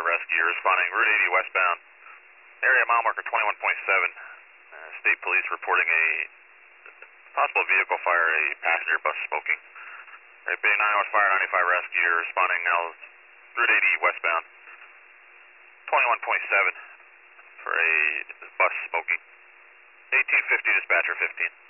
rescue responding Route 80 westbound. Area mile marker 21.7. State police reporting a possible vehicle fire, a passenger bus smoking. Bay 9 West Fire 95 rescue responding now Route 80 westbound. 21.7 for a bus smoking. 1850 dispatcher 15.